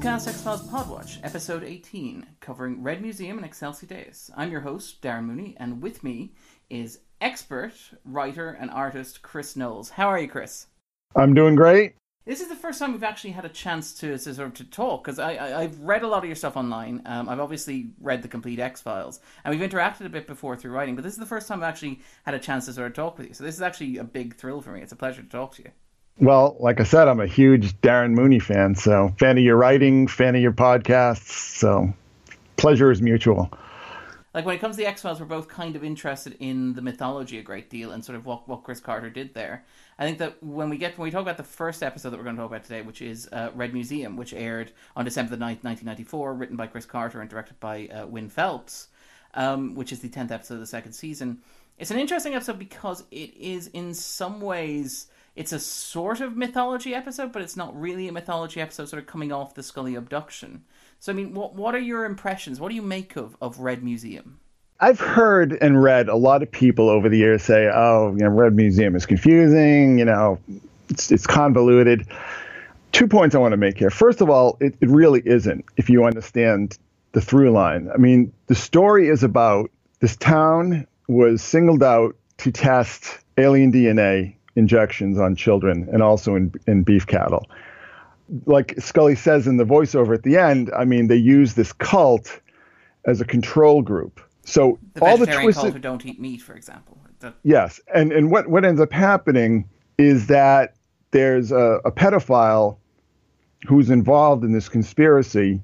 Newscast X-Files Podwatch, episode 18, covering Red Museum and Excelsior Days. I'm your host, Darren Mooney, and with me is expert writer and artist Chris Knowles. How are you, Chris? I'm doing great. This is the first time we've actually had a chance to talk, because I've read a lot of your stuff online. I've obviously read the complete X-Files, and we've interacted a bit before through writing, but this is the first time I've actually had a chance to talk with you. So this is actually a big thrill for me. It's a pleasure to talk to you. Well, like I said, I'm a huge Darren Mooney fan, so fan of your writing, fan of your podcasts, so pleasure is mutual. Like, when it comes to the X-Files, we're both kind of interested in the mythology a great deal and sort of what Chris Carter did there. I think that when we talk about the first episode that we're going to talk about today, which is Red Museum, which aired on December the 9th, 1994, written by Chris Carter and directed by Win Phelps, which is the 10th episode of the second season. It's an interesting episode because it is, in some ways, it's a sort of mythology episode, but it's not really a mythology episode, sort of coming off the Scully abduction. So, I mean, what are your impressions? What do you make of Red Museum? I've heard and read a lot of people over the years say, Red Museum is confusing, it's convoluted. 2 points I want to make here. First of all, it really isn't, if you understand the through line. I mean, the story is about this town was singled out to test alien DNA injections on children and also in beef cattle. Like Scully says in the voiceover at the end, I mean, they use this cult as a control group. So the all the twisted cult who don't eat meat, for example. Yes, and what ends up happening is that there's a pedophile who's involved in this conspiracy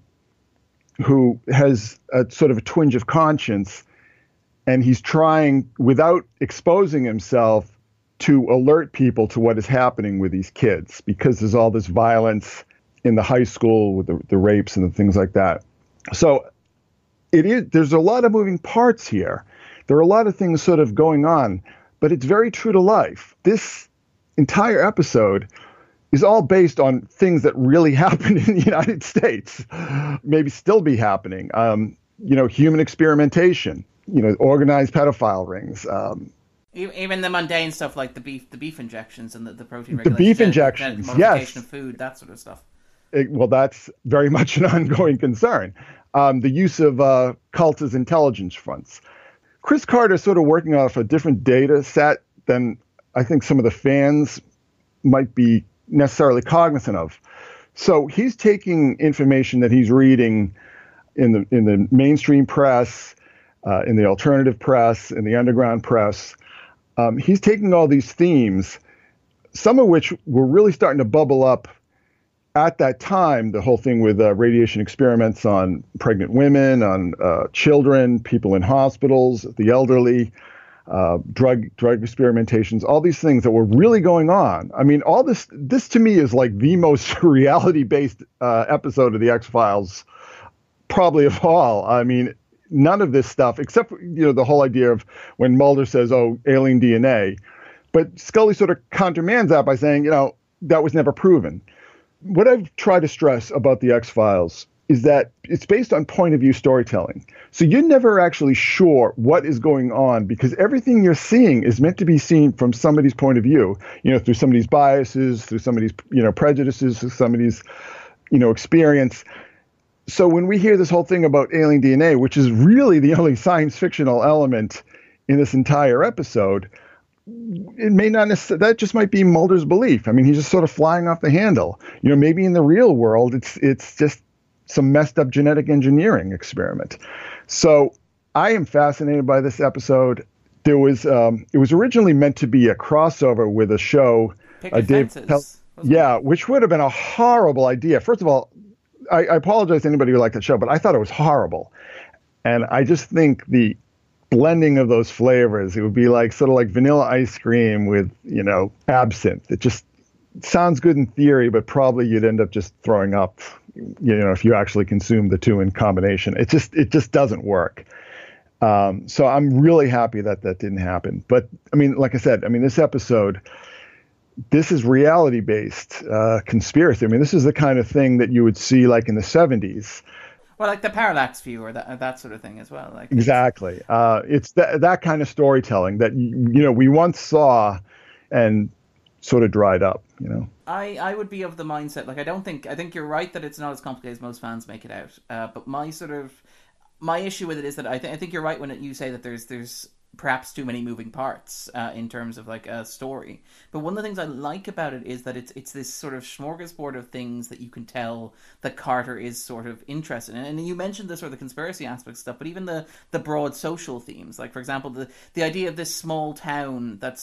who has a sort of a twinge of conscience, and he's trying, without exposing himself, to alert people to what is happening with these kids, because there's all this violence in the high school with the rapes and the things like that. So there's a lot of moving parts here. There are a lot of things sort of going on, but it's very true to life. This entire episode is all based on things that really happened in the United States, maybe still be happening. Human experimentation, organized pedophile rings, even the mundane stuff like the beef injections and the protein regulations. The beef injections, modification of food, that sort of stuff. That's very much an ongoing concern. The use of cults as intelligence fronts. Chris Carter is sort of working off a different data set than I think some of the fans might be necessarily cognizant of. So he's taking information that he's reading in the mainstream press, in the alternative press, in the underground press. He's taking all these themes, some of which were really starting to bubble up at that time, the whole thing with radiation experiments on pregnant women, on children, people in hospitals, the elderly, drug experimentations, all these things that were really going on. I mean, all this to me is like the most reality-based episode of the X-Files, probably of all. I mean, none of this stuff, except the whole idea of when Mulder says, alien DNA. But Scully sort of countermands that by saying, that was never proven. What I've tried to stress about the X-Files is that it's based on point of view storytelling. So you're never actually sure what is going on, because everything you're seeing is meant to be seen from somebody's point of view, through somebody's biases, through somebody's, prejudices, through somebody's, experience. So when we hear this whole thing about alien DNA, which is really the only science fictional element in this entire episode, it may not necessarily, that just might be Mulder's belief. I mean, he's just sort of flying off the handle. Maybe in the real world, it's just some messed up genetic engineering experiment. So I am fascinated by this episode. It was originally meant to be a crossover with a show. Which would have been a horrible idea. First of all, I apologize to anybody who liked that show, but I thought it was horrible. And I just think the blending of those flavors, it would be sort of like vanilla ice cream with, absinthe. It just sounds good in theory, but probably you'd end up just throwing up, if you actually consume the two in combination. It just doesn't work. So I'm really happy that didn't happen. But I mean, like I said, this episode, this is reality-based conspiracy. I mean, this is the kind of thing that you would see in the 70s. Well, like the parallax view or that sort of thing as well. Exactly. It's that kind of storytelling that, we once saw, and sort of dried up, you know. I would be of the mindset, like, I think you're right that it's not as complicated as most fans make it out. But my issue with it is that I think you're right when you say that there's perhaps too many moving parts in terms of like a story. But one of the things I like about it is that it's this sort of smorgasbord of things that you can tell that Carter is sort of interested in. And you mentioned the sort of the conspiracy aspect stuff, but even the broad social themes, like for example the idea of this small town that's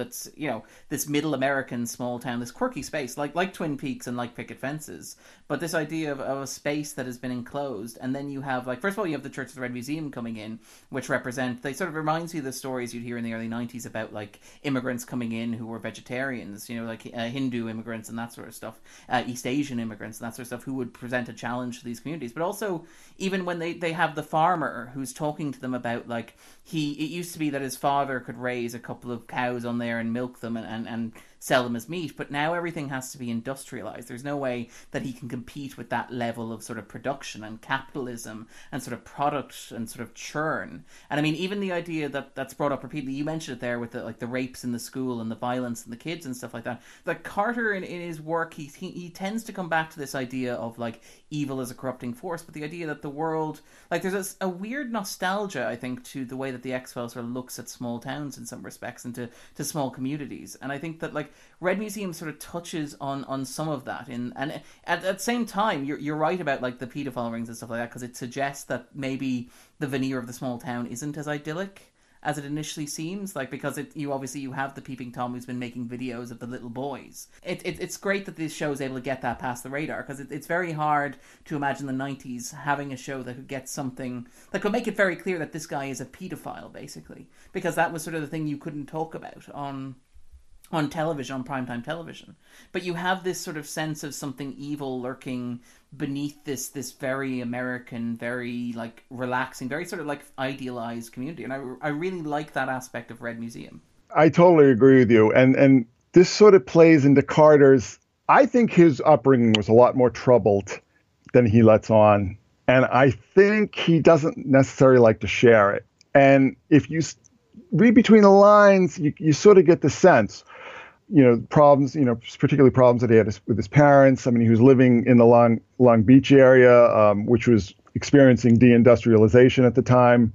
this middle American small town, this quirky space like Twin Peaks and like picket fences, but this idea of a space that has been enclosed. And then you have, like, first of all, you have the Church of the Red Museum coming in, which they sort of reminds you of the stories you'd hear in the early 90s about like immigrants coming in who were vegetarians, like Hindu immigrants and that sort of stuff, East Asian immigrants and that sort of stuff, who would present a challenge to these communities. But also, even when they have the farmer who's talking to them about, like, it used to be that his father could raise a couple of cows on there and milk them and sell them as meat, but now everything has to be industrialized. There's no way that he can compete with that level of sort of production and capitalism and sort of product and sort of churn. And I mean, even the idea that's brought up repeatedly, you mentioned it there with the rapes in the school and the violence and the kids and stuff like that. Like, Carter in his work, he tends to come back to this idea of like evil as a corrupting force, but the idea that the world, like, there's a weird nostalgia, I think, to the way that the X-Files sort of looks at small towns in some respects and to small communities. And I think that, like, Red Museum sort of touches on some of that, and at the same time, you're right about like the paedophile rings and stuff like that, because it suggests that maybe the veneer of the small town isn't as idyllic as it initially seems, like, because you have the peeping Tom who's been making videos of the little boys. It's great that this show is able to get that past the radar, because it's very hard to imagine the 90s having a show that could get something that could make it very clear that this guy is a pedophile, basically, because that was sort of the thing you couldn't talk about on television, on primetime television. But you have this sort of sense of something evil lurking beneath this very American, very like relaxing, very sort of like idealized community. And I really like that aspect of Red Museum. I totally agree with you. And this sort of plays into Carter's, I think his upbringing was a lot more troubled than he lets on. And I think he doesn't necessarily like to share it. And if you read between the lines, you sort of get the sense, problems, particularly problems that he had with his parents. I mean, he was living in the Long Beach area, which was experiencing deindustrialization at the time.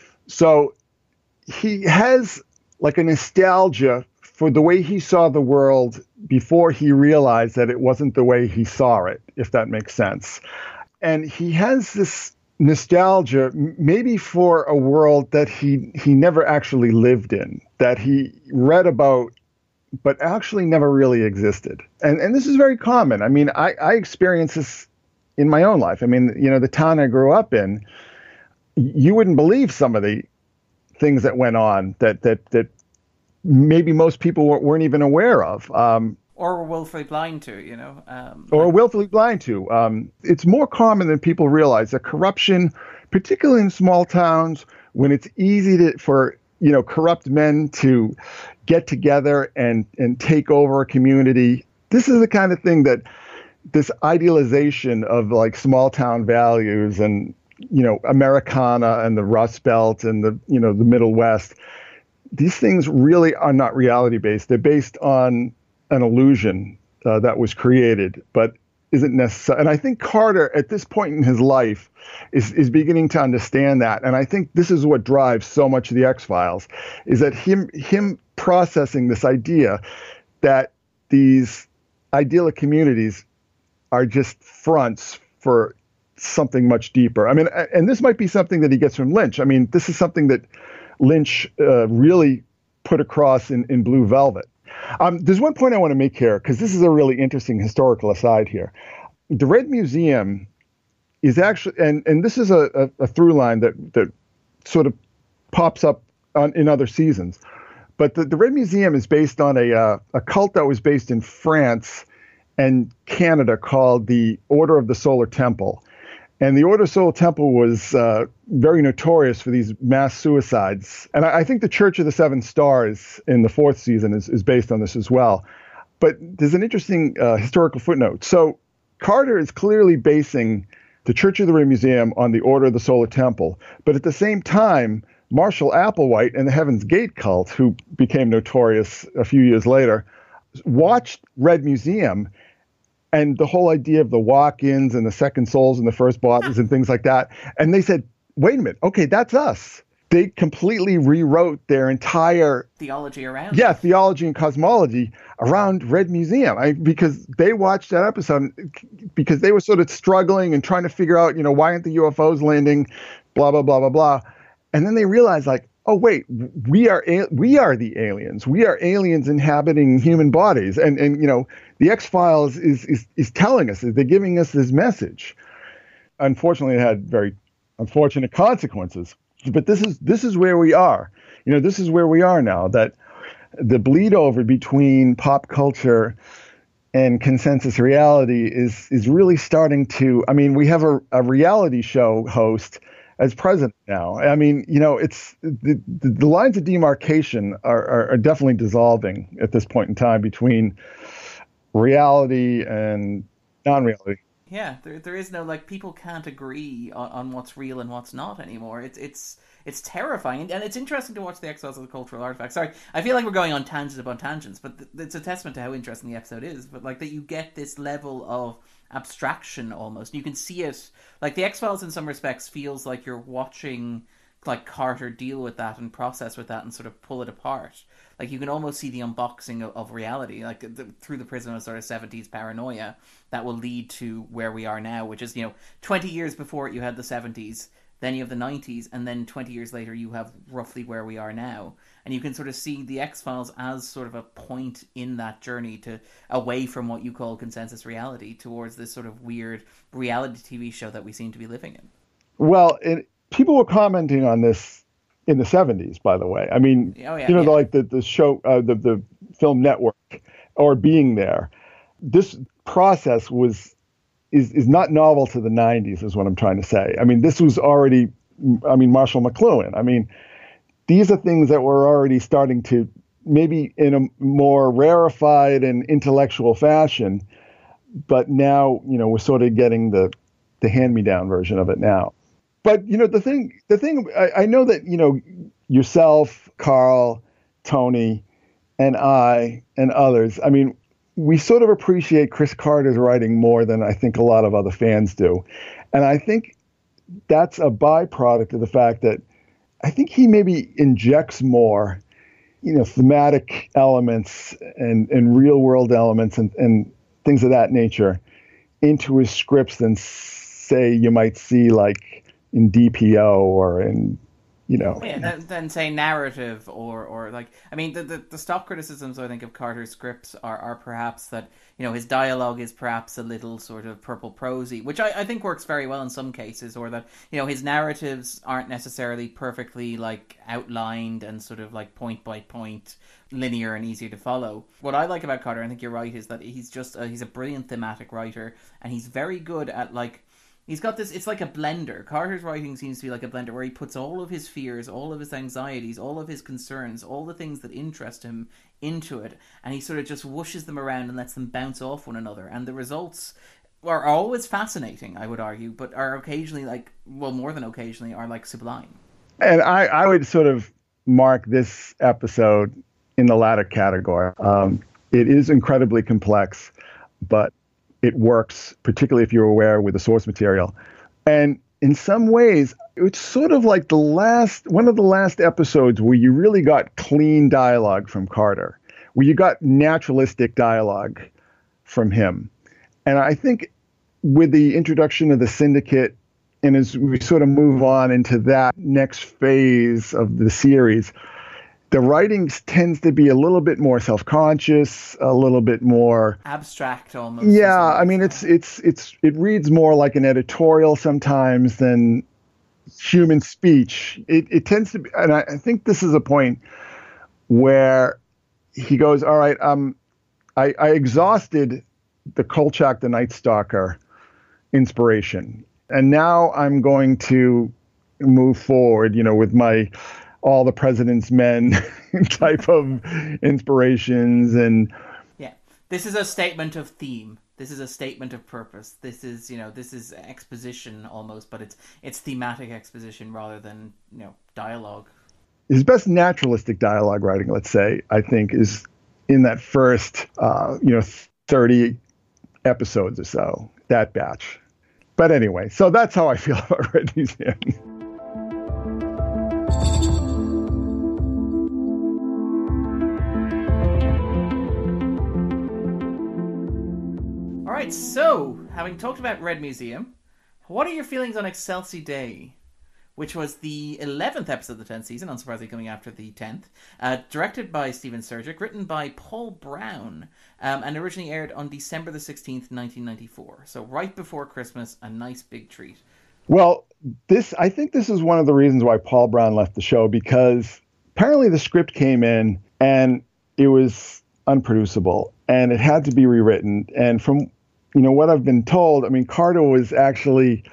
So he has like a nostalgia for the way he saw the world before he realized that it wasn't the way he saw it, if that makes sense. And he has this nostalgia maybe for a world that he never actually lived in, that he read about but actually never really existed. And this is very common. I mean, I experience this in my own life. I mean, the town I grew up in, you wouldn't believe some of the things that went on that maybe most people weren't even aware of. Or were willfully blind to, or willfully blind to. It's more common than people realize that corruption, particularly in small towns, when it's easy for corrupt men to get together and take over a community. This is the kind of thing that this idealization of like small town values and, Americana and the Rust Belt and the Middle West, these things really are not reality based. They're based on an illusion that was created, but isn't necessary. And I think Carter, at this point in his life, is beginning to understand that. And I think this is what drives so much of the X-Files, is that him processing this idea that these idyllic communities are just fronts for something much deeper. I mean, and this might be something that he gets from Lynch. I mean, this is something that Lynch really put across in Blue Velvet. There's one point I want to make here, because this is a really interesting historical aside here. The Red Museum is actually, and this is a through line that sort of pops up in other seasons. But the Red Museum is based on a cult that was based in France and Canada called the Order of the Solar Temple. And the Order of the Solar Temple was very notorious for these mass suicides. And I think the Church of the Seven Stars in the fourth season is based on this as well. But there's an interesting historical footnote. So Carter is clearly basing the Church of the Red Museum on the Order of the Solar Temple. But at the same time, Marshall Applewhite and the Heaven's Gate cult, who became notorious a few years later, watched Red Museum and the whole idea of the walk-ins and the second souls and the first bodies and things like that. And they said, wait a minute, okay, that's us. They completely rewrote their entire theology around theology and cosmology around Red Museum. Because they watched that episode because they were sort of struggling and trying to figure out, why aren't the UFOs landing, blah, blah, blah, blah, blah. And then they realized, like, oh, wait, we are the aliens. We are aliens inhabiting human bodies. And the X-Files is telling us, they're giving us this message. Unfortunately, it had very unfortunate consequences. But this is where we are. This is where we are now, that the bleed over between pop culture and consensus reality is really starting to, we have a reality show host as president now. It's the lines of demarcation are definitely dissolving at this point in time between reality and non-reality. Yeah, there is no, like, people can't agree on what's real and what's not anymore. It's terrifying, and it's interesting to watch the X-Files as a cultural artifact. Sorry, I feel like we're going on tangents upon tangents, but it's a testament to how interesting the episode is. But, like, that you get this level of abstraction almost. You can see it, like, the X-Files in some respects feels like you're watching, like, Carter deal with that and process with that and sort of pull it apart. Like, you can almost see the unboxing of reality, like, through the prism of sort of 70s paranoia that will lead to where we are now, which is, 20 years before you had the 70s, then you have the 90s, and then 20 years later you have roughly where we are now. And you can sort of see the X-Files as sort of a point in that journey to away from what you call consensus reality towards this sort of weird reality TV show that we seem to be living in. Well, people were commenting on this in the 70s, by the way. Like the show, the film network, or being there. This process is not novel to the 90s, is what I'm trying to say. This was already, Marshall McLuhan. These are things that were already starting to, maybe in a more rarefied and intellectual fashion, but now, we're sort of getting the hand-me-down version of it now. But, the thing, I know that, yourself, Carl, Tony, and I, and others, we sort of appreciate Chris Carter's writing more than I think a lot of other fans do. And I think that's a byproduct of the fact that I think he maybe injects more, thematic elements and real world elements and things of that nature into his scripts than, say, you might see like in DPO or in, Then say narrative or like, the stock criticisms, I think, of Carter's scripts are perhaps that, his dialogue is perhaps a little sort of purple prosy, which I think works very well in some cases, or that, his narratives aren't necessarily perfectly like outlined and sort of like point by point linear and easier to follow. What I like about Carter, I think you're right, is that he's a brilliant thematic writer, and he's very good at, like, he's got this, it's like a blender. Carter's writing seems to be like a blender where he puts all of his fears, all of his anxieties, all of his concerns, all the things that interest him into it, and he sort of just whooshes them around and lets them bounce off one another. And the results are always fascinating, I would argue, but are occasionally, like, well, more than occasionally, are like sublime. And I would sort of mark this episode in the latter category. It is incredibly complex, but it works, particularly if you're aware with the source material. And in some ways, it's sort of like one of the last episodes where you really got clean dialogue from Carter, where you got naturalistic dialogue from him. And I think with the introduction of the Syndicate, and as we sort of move on into that next phase of the series, the writing tends to be a little bit more self-conscious, a little bit more abstract, almost. Yeah, it reads more like an editorial sometimes than human speech. It tends to be, and I think this is a point where he goes, all right, I exhausted the Kolchak the Night Stalker inspiration, and now I'm going to move forward, with my All the President's Men type of inspirations. And yeah, this is a statement of theme. This is a statement of purpose. This is, this is exposition almost, but it's thematic exposition rather than, dialogue. His best naturalistic dialogue writing, let's say, I think, is in that first, 30 episodes or so, that batch. But anyway, so that's how I feel about Red Museum. All right, so having talked about Red Museum, what are your feelings on Excelsi Day, which was the 11th episode of the 10th season, unsurprisingly coming after the 10th, directed by Steven Surgic, written by Paul Brown, and originally aired on December the 16th, 1994. So right before Christmas, a nice big treat. Well, I think this is one of the reasons why Paul Brown left the show, because apparently the script came in and it was unproducible and it had to be rewritten. And from what I've been told, I mean, Carter was actually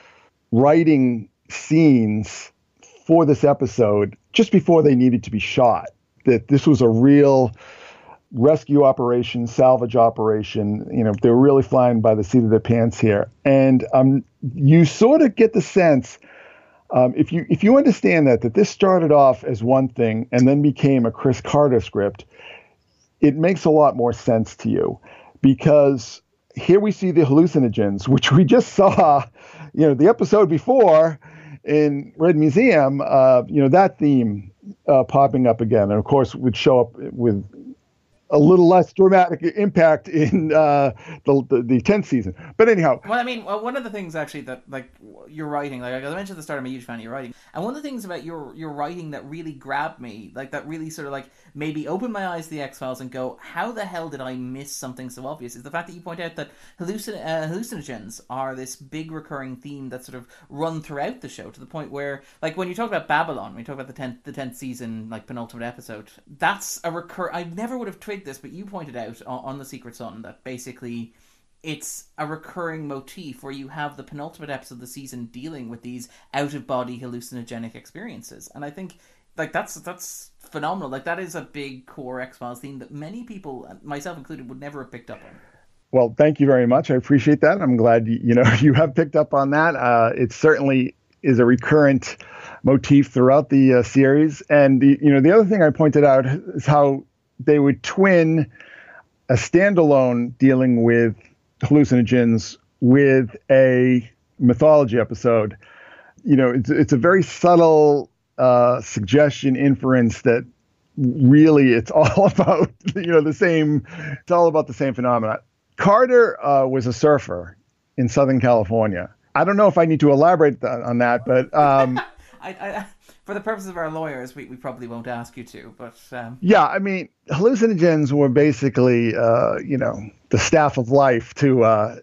writing scenes for this episode just before they needed to be shot. That this was a real rescue operation, salvage operation. They were really flying by the seat of their pants here. And you sort of get the sense, if you understand that this started off as one thing and then became a Chris Carter script, it makes a lot more sense to you, because here we see the hallucinogens, which we just saw, the episode before in Red Museum, that theme popping up again. And of course would show up with a little less dramatic impact in the 10th season. But anyhow. Well, I mean, one of the things actually that, like, your writing, like I mentioned at the start, I'm a huge fan of your writing. And one of the things about your writing that really grabbed me, like that really sort of like maybe opened my eyes to the X-Files and go, how the hell did I miss something so obvious, is the fact that you point out that hallucinogens are this big recurring theme that sort of run throughout the show, to the point where, like, when you talk about Babylon, when you talk about the 10th season, like, penultimate episode, that's a I never would have twigged this, but you pointed out on The Secret Son that basically it's a recurring motif where you have the penultimate episode of the season dealing with these out-of-body hallucinogenic experiences. And I think, like, that's phenomenal. Like, that is a big core X-Files theme that many people, myself included, would never have picked up on. Well, thank you very much. I appreciate that. I'm glad you have picked up on that. It certainly is a recurrent motif throughout the series. And the other thing I pointed out is how they would twin a standalone dealing with hallucinogens with a mythology episode. It's a very subtle suggestion, inference that really it's all about the same. It's all about the same phenomena. Carter was a surfer in Southern California. I don't know if I need to elaborate on that, but for the purposes of our lawyers, we probably won't ask you to. But yeah, I mean, hallucinogens were basically the staff of life to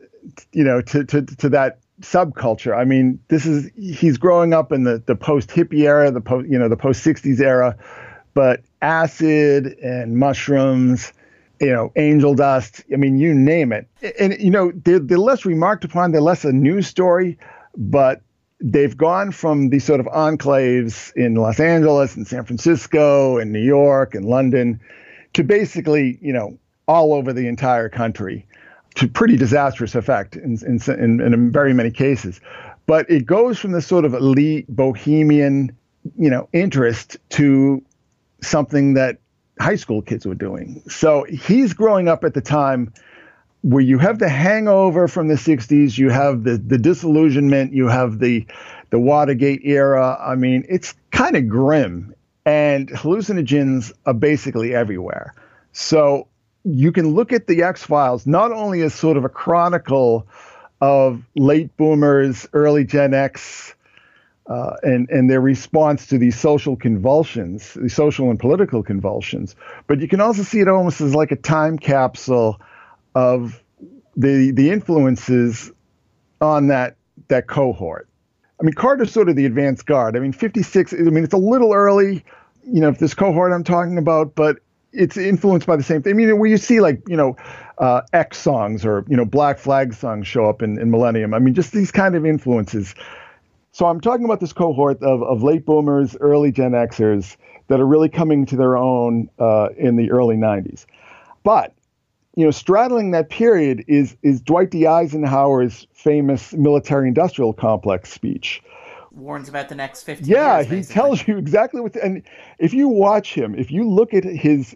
that subculture. I mean, he's growing up in the post hippie era, the post 60s era, but acid and mushrooms, angel dust. I mean, you name it. And they're less remarked upon. They're less a news story, but they've gone from these sort of enclaves in Los Angeles and San Francisco and New York and London to basically, all over the entire country, to pretty disastrous effect in very many cases. But it goes from this sort of elite bohemian, interest to something that high school kids were doing. So he's growing up at the time where you have the hangover from the 60s, you have the disillusionment, you have the Watergate era. I mean, it's kind of grim, and hallucinogens are basically everywhere. So you can look at the X-Files not only as sort of a chronicle of late boomers, early Gen X, and their response to these social convulsions, these social and political convulsions, but you can also see it almost as like a time capsule of the influences on that cohort. I mean, Carter's sort of the advanced guard. I mean, 56, I mean, it's a little early, this cohort I'm talking about, but it's influenced by the same thing. I mean, where you see like, X songs or, Black Flag songs show up in Millennium. I mean, just these kind of influences. So I'm talking about this cohort of late boomers, early Gen Xers that are really coming to their own in the early 90s. But straddling that period is Dwight D. Eisenhower's famous military-industrial complex speech. Warns about the next 50 years. Yeah, he tells you exactly and if you watch him, if you look at his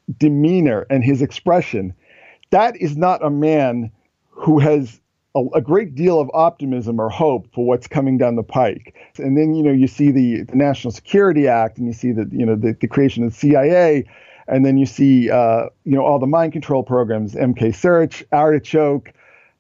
demeanor and his expression, that is not a man who has a great deal of optimism or hope for what's coming down the pike. And then, you see the National Security Act, and you see the creation of the CIA, and then you see, all the mind control programs, MK Search, Artichoke,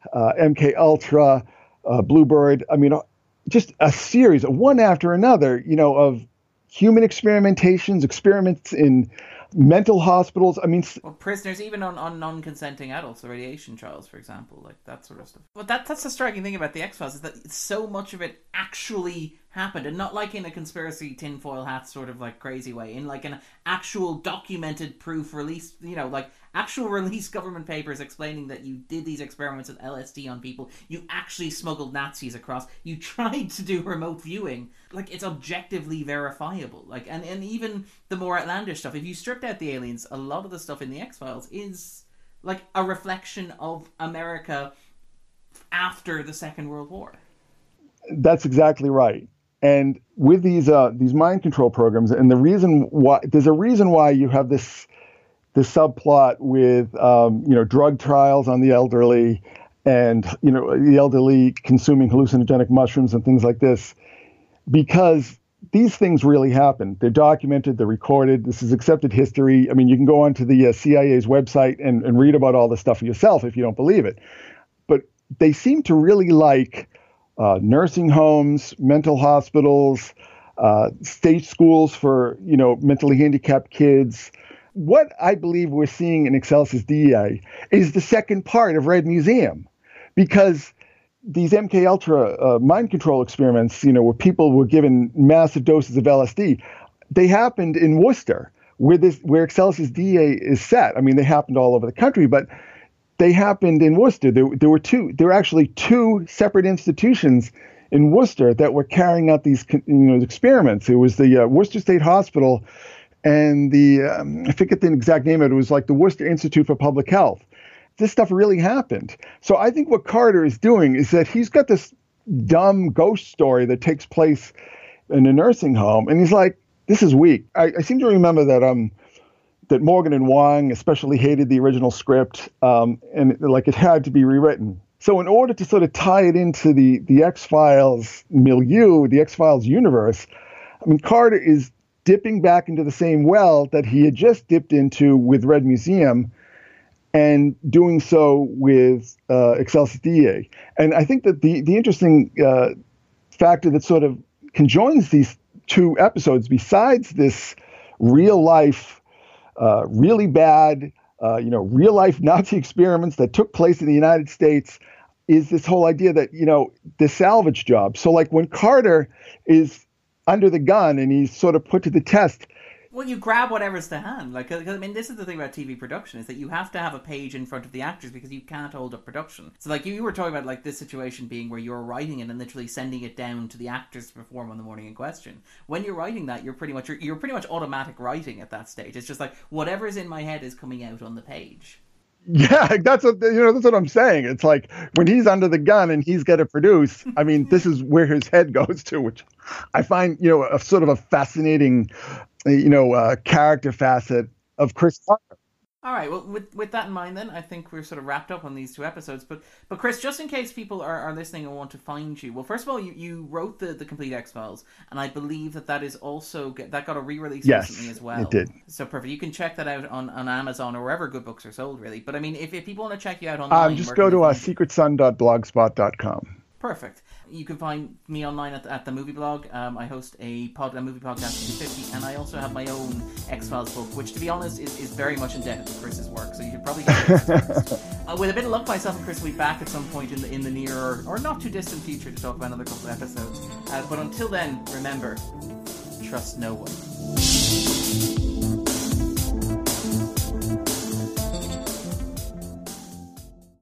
MK Ultra, Bluebird. I mean, just a series, one after another, of human experiments in mental hospitals. I mean, prisoners, even on non-consenting adults, the radiation trials, for example, like that sort of stuff. But that's the striking thing about the X-Files, is that so much of it actually happened, and not like in a conspiracy tinfoil hat sort of like crazy way, in like an actual documented proof release, like actual release government papers explaining that you did these experiments with LSD on people, you actually smuggled Nazis across, you tried to do remote viewing, like it's objectively verifiable. Like, and even the more outlandish stuff, if you stripped out the aliens, a lot of the stuff in the X-Files is like a reflection of America after the Second World War. That's exactly right. And with these mind control programs, and there's a reason why you have this subplot with drug trials on the elderly, and the elderly consuming hallucinogenic mushrooms and things like this, because these things really happen. They're documented, they're recorded. This is accepted history. I mean, you can go onto the CIA's website and read about all this stuff yourself if you don't believe it. But they seem to really like nursing homes, mental hospitals, state schools for, mentally handicapped kids. What I believe we're seeing in Excelsis DEA is the second part of Red Museum, because these MK Ultra mind control experiments, where people were given massive doses of LSD, they happened in Worcester, where Excelsis DEA is set. I mean, they happened all over the country, but they happened in Worcester. There were actually two separate institutions in Worcester that were carrying out these experiments. It was the Worcester State Hospital and I forget the exact name of it. It was like the Worcester Institute for Public Health. This stuff really happened. So I think what Carter is doing is that he's got this dumb ghost story that takes place in a nursing home, and he's like, this is weak. I seem to remember that Morgan and Wong especially hated the original script, and it had to be rewritten. So in order to sort of tie it into the X-Files milieu, the X-Files universe, I mean, Carter is dipping back into the same well that he had just dipped into with Red Museum, and doing so with Excelsis DEA. And I think that the interesting factor that sort of conjoins these two episodes, besides this real life, really bad, real life Nazi experiments that took place in the United States, is this whole idea that, the salvage job. So like when Carter is under the gun and he's sort of put to the test. Well, you grab whatever's to hand. Like, I mean, this is the thing about TV production, is that you have to have a page in front of the actors because you can't hold up production. So, like, you were talking about, like, this situation being where you're writing it and literally sending it down to the actors to perform on the morning in question. When you're writing that, you're pretty much automatic writing at that stage. It's just like, whatever's in my head is coming out on the page. Yeah, that's what I'm saying. It's like when he's under the gun and he's got to produce. I mean, this is where his head goes to, which I find, a sort of a fascinating, character facet of Chris Carter. All right. Well, with that in mind, then I think we're sort of wrapped up on these two episodes. But Chris, just in case people are listening and want to find you, well, first of all, you wrote the complete X-Files, and I believe that is also that got a re-release recently as well. It did. So perfect. You can check that out on Amazon or wherever good books are sold, really. But I mean, if people want to check you out online, just go to secretsun.blogspot.com. Perfect. You can find me online at the Movie Blog. I host a movie podcast 250, and I also have my own X-Files book, which, to be honest, is very much indebted to Chris's work. So you should probably get it first. With a bit of luck, myself and Chris will be back at some point in the near or not too distant future to talk about another couple of episodes. But until then, remember, trust no one.